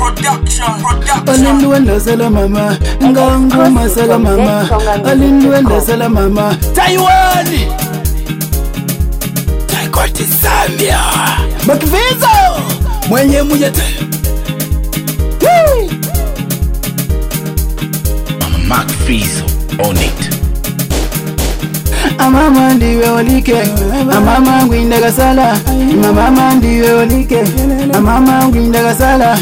Alinduenda sala mama, nganguma sala mama, alinduenda sala mama. Taiwan, Taikoti Zambia, Makvizo, mwenye mujete. Makvizo on it. Mama ndiwe olike, mama ngwinda gasala, mama ndiwe olike, mama ngwinda gasala.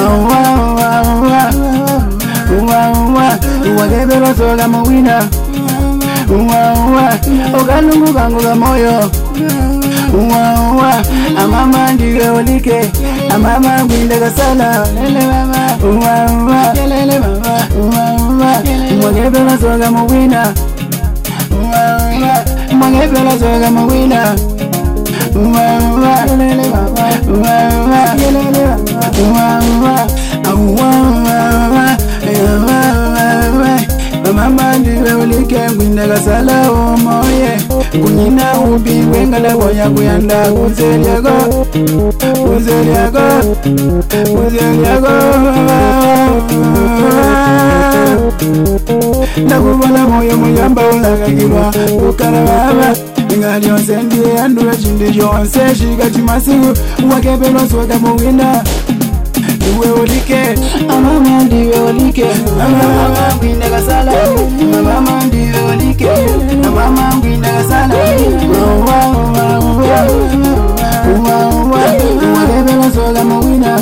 Wagebelo soga mawina, ogalungu gangu ga moyo. Mama ndiwe olike, mama ngwinda gasala. Wagebelo soga mawina. Mangepela soga mawina. Mama ndiwe ulike ngwinda gasala omoye. Kunyina ubi wengala boya kuyanda kuzeliago. Nakubona moyo muyamba ulagagirwa ukarababa. Ingali onse ndiye anduwe chindi yonse shiga chimasiku. Wakebelo soga mawina. Ndiwe olike, mama ndiwe olike, mama ngwinda gasala, mama ndiwe olike, mama ngwinda gasala. Wakebelo soga mawina.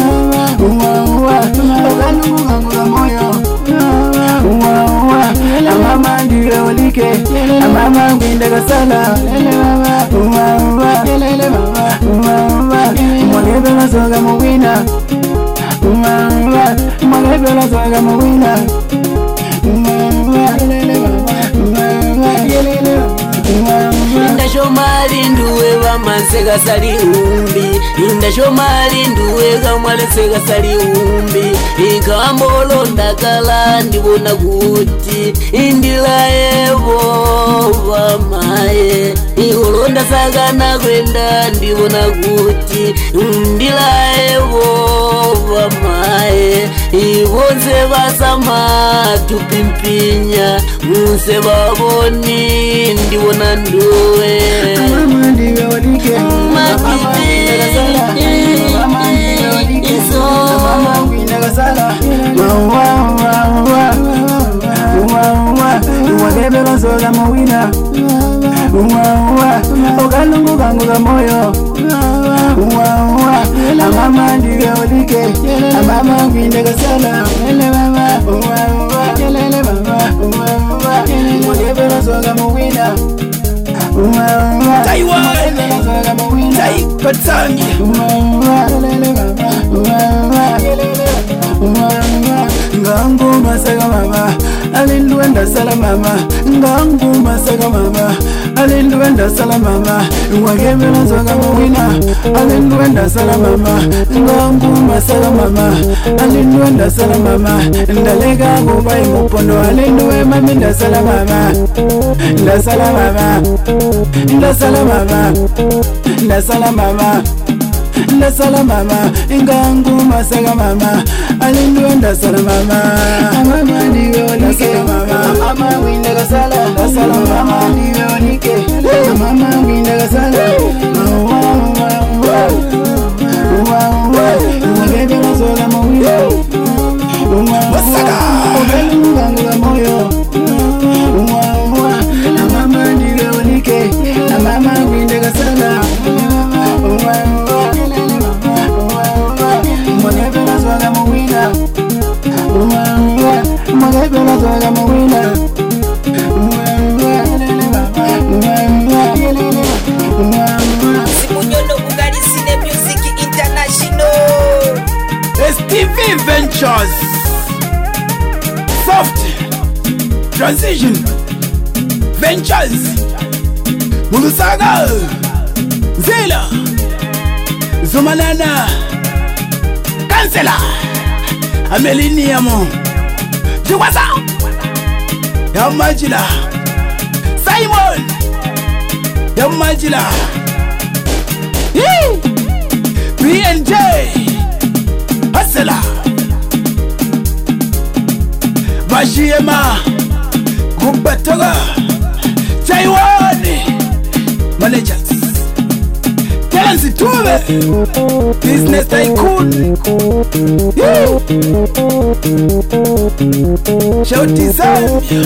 Ogalungu gangu ga moyo. Mama ndiwe olike, mama ngwinda gasala. Wakebelo soga mawina. Magabela soga mawina. Indashomali nduwe wamasega sali umbi. Indashomali nduwe gamwale sega sali umbi. Ikambolo ndakala ndibona kuti indila evo vamaye. Ikolonda sagana kwenda ndibona kuti indila evo vamaye. Ivonse basama tupimpinya muse baboni ndibona nduwe. Mama ndiwe olike, mama ngwinda gasala. Wakebelo soga mawina. Ogalungu gangu ga moyo. Mama ndiwe olike, mama ngwinda gasala. Wakebelo soga mawina. Taiwan, Taikoti. Nganguma saga mama, alinduenda sala mama. Nganguma saga mama, alinduenda sala mama. Wakebelo soga mawina, alinduenda sala mama. Nganguma saga mama, alinduenda sala mama. Ndalega kuba imupondo, alinduwe mami ndasala mama. Ndasala mama, ndasala mama, ndasala mama. Ndasala mama, inganguma saga mama. Alinduenda sala mama. Mama ndiwe olike, mama ngwinda gasala. Ndasala mama ndiwe olike, mama ngwinda gasala. Wakebelo soga mawina. Ogalungu gangu ga moyo. Mama ndiwe olike, mama ngwinda gasala. Magabela soga mawina. Magabela soga mawina. Simunyono Bugali Cine Music International. STV Ventures. Soft Transition Ventures. Mulusaga Zela Zumanana Kansela Ameliniamo Jiwasa Yamajila Simon Yamajila PNJ Hustler Shiema Kubatoga Taiwan Managers Terence Tuve Business Tycoon Shouty Zambia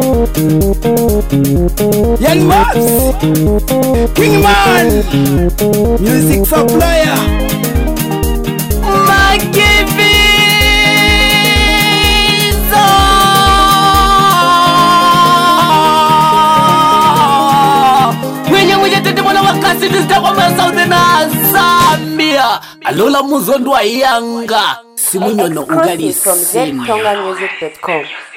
Young Mobs Kingman Music Supplier Zambia alola muzondo wa yanga simunyono ugali from ztongamusic.com.